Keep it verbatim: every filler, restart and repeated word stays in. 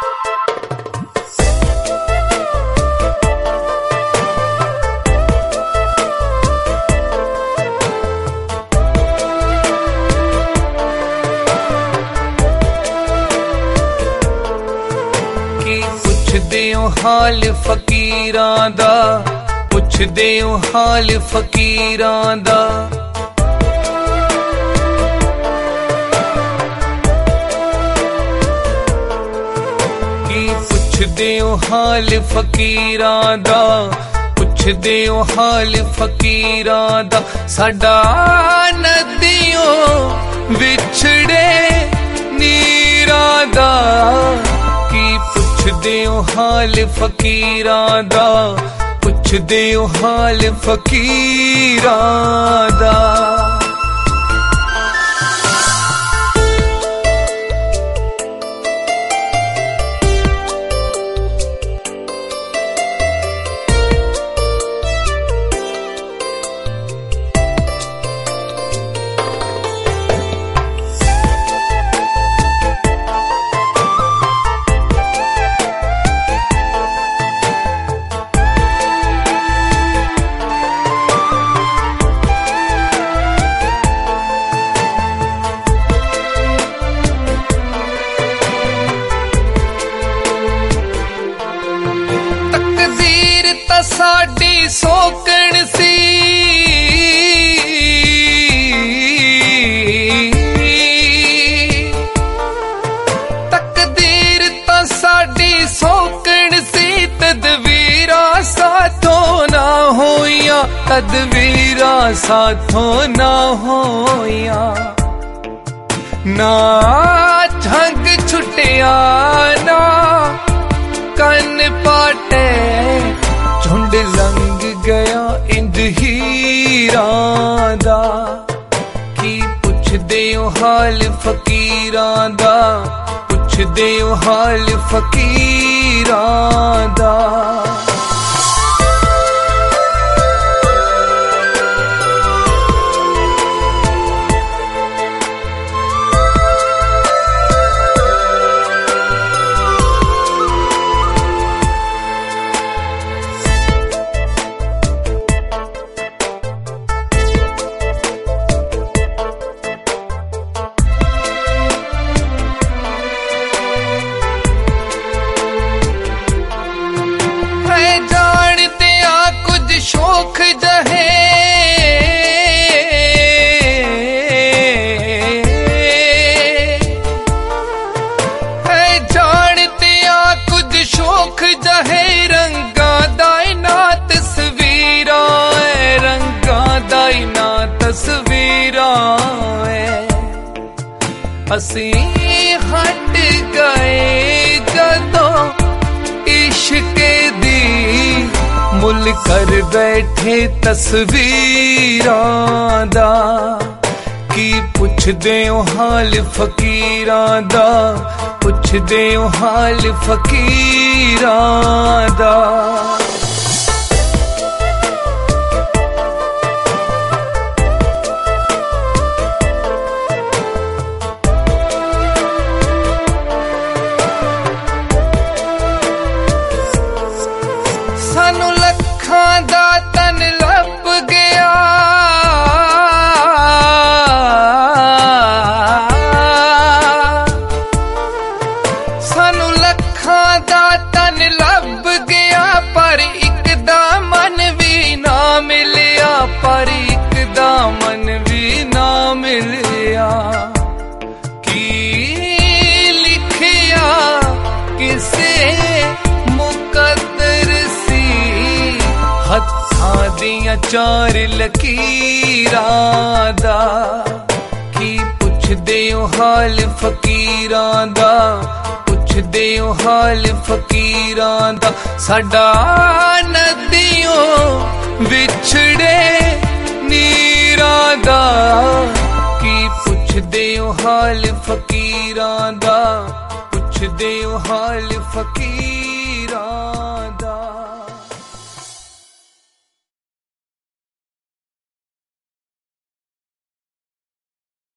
पुछदे हो हाल फकीरां दा, पुछदे हो हाल फकीरां दा। की पुछदे हो हाल फकीरां दा, पुछदे हो हाल फकीरां दा। साडा नदियों विछड़े नीरां दा। पुछदे हो हाल फकीरां दा, पुछदे हो हाल फकीरां दा। साडी सोकण सी, तकदीर ता साडी सोकण सी। तदवीरां साथों ना होइया, तदवीरां साथों ना होइया। ना झंग छुटिया ना कन पाटे, झुंड लंघ गया इंज हीरां दा। की पुछदे हो हाल फकीरां दा, पुछदे हो हाल फकीरां दा। शौक जहे है, जानते आ कुछ शौक जहे। रंगा दाई ना तस्वीरां है, रंगा दाई ना तस्वीरां है। असी हट गए जदों इश्क दी, मुल कर बैठे तस्वीरां दा। की पुछदे हो हाल फकीरां दा, पुछदे हो हाल फकीरां दा। सानू लखां दा तन लभ गया, सानू लखां दा तन लभ गया। पर एक दा मन भी ना मिलिया, पर एक दा मन भी ना मिलिया। की लिखिया किसे मुकद्दर सी, हत्थां दियां चार लकीरां दा। की पुछदे हो हाल फकीरां दा, पुछदे हो हाल फकीरां दा। साडा नदियों विछड़े नीरां दा। की पुछदे हो हाल फकीरां दा, पुछदे हो हाल फकीरां